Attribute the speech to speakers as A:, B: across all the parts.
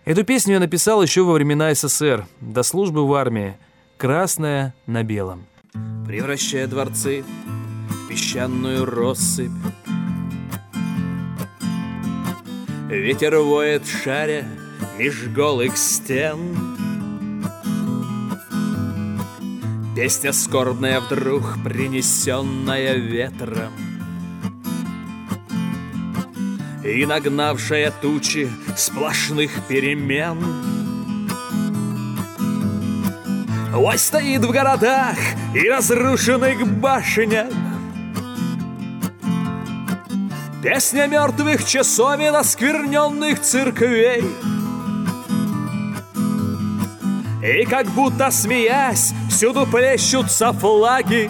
A: Эту песню я написал еще во времена СССР, до службы в армии. «Красное на белом». Превращая дворцы в песчаную россыпь, ветер воет, шаря меж голых стен. Песня скорбная вдруг, принесенная ветром и нагнавшая тучи сплошных перемен. Вой стоит в городах и разрушенных башнях песня мертвых часовен, оскверненных церквей. И как будто смеясь, всюду плещутся флаги,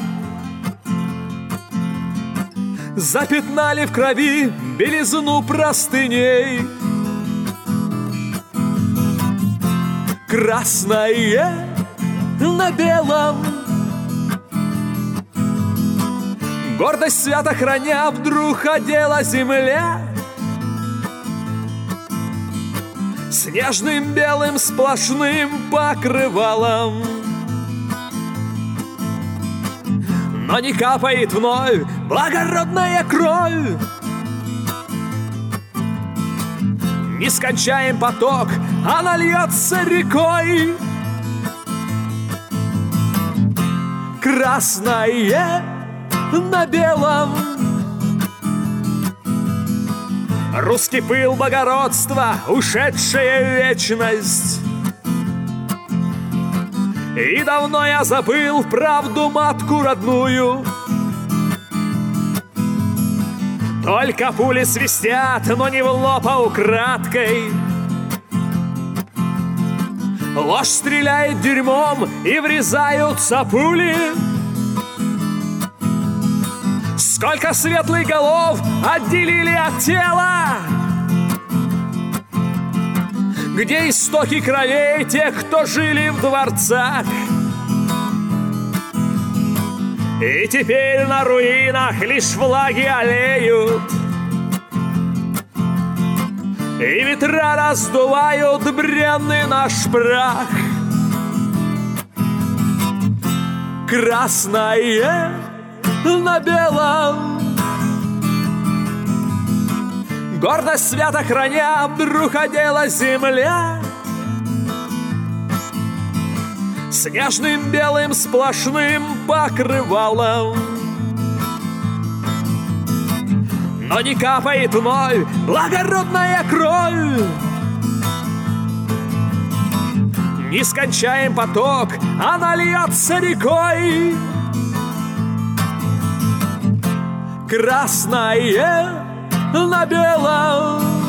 A: запятнали в крови белизну простыней. Красное на белом, гордость свято храня, вдруг одела земля снежным белым сплошным покрывалом. Но не капает вновь благородная кровь, нескончаем поток, она льется рекой. Красное на белом, русский пыл благородства, ушедшая в вечность. И давно я забыл правду матку родную. Только пули свистят, но не в лоб, а украдкой. Ложь стреляет дерьмом, и врезаются пули. Сколько светлых голов отделили от тела, где истоки кровей тех, кто жили в дворцах. И теперь на руинах лишь флаги олеют, и ветра раздувают бренный наш прах. Красное на белом, гордость свято храня, вдруг одела земля снежным белым сплошным покрывалом. Но не капает вновь благородная кровь, нескончаем поток, она льется рекой. Красное на белом,